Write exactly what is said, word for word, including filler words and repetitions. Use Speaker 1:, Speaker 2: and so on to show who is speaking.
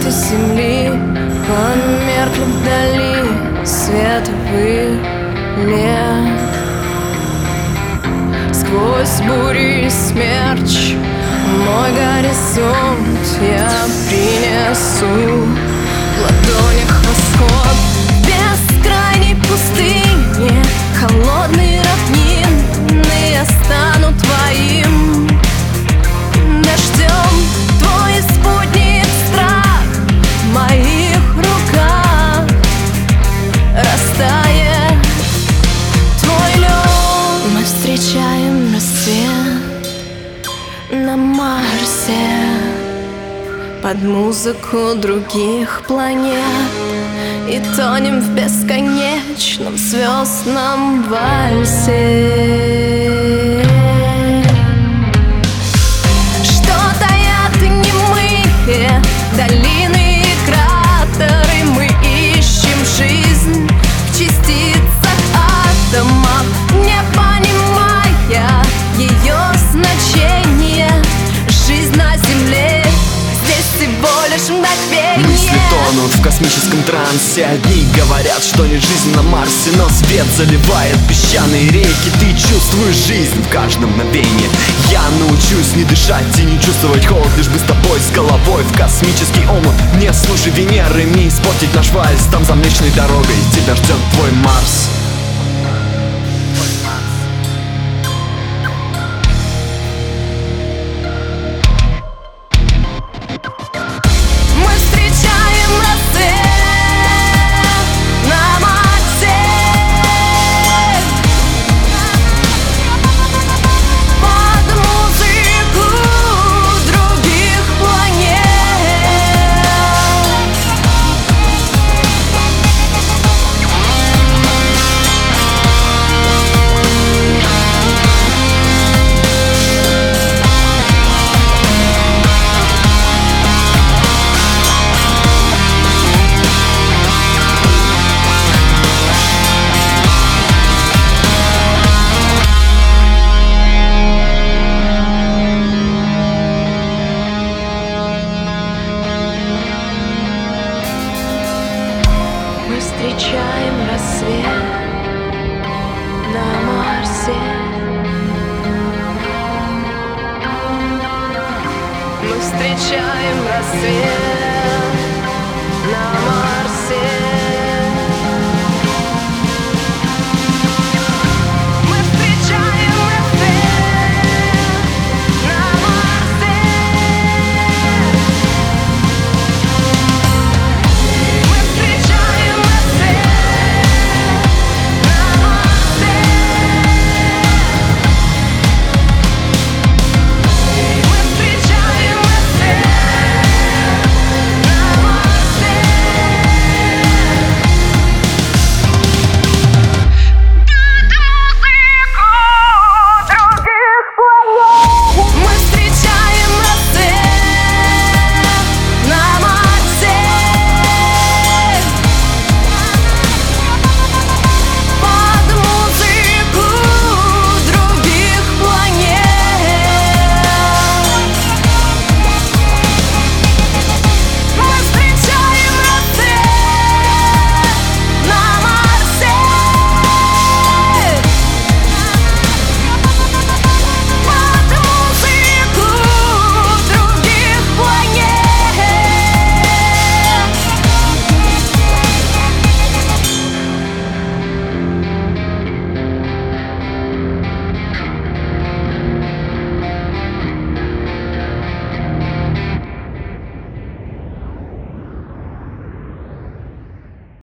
Speaker 1: Планеты Земли померкли вдали световых лет. Сквозь бури и смерч мой горизонт я принесу в ладонях восход. В бескрайней пустыне холодные равнины я стану твоим дождем. Твой спутник страх в моих руках растает твой лед. Мы встречаем рассвет на Марсе под музыку других планет и тонем в бесконечном звездном вальсе. Что таят немые долины и кратеры, мы ищем жизнь в частицах атомов, не понимая ее значение. Жизнь на Земле здесь всего лишь мгновение.
Speaker 2: Мысли тонут в космическом трансе. Одни говорят, что не жизнь на Марсе, но свет заливает песчаные реки. Ты чувствуешь жизнь в каждом мгновении. Я научусь не дышать и не чувствовать холод, лишь бы с тобой, с головой в космический омут. Не слушай Венеры, не испортить наш вальс. Там за Млечной дорогой тебя ждет твой Марс.
Speaker 1: Мы встречаем рассвет на Марсе. Мы встречаем рассвет на Марсе.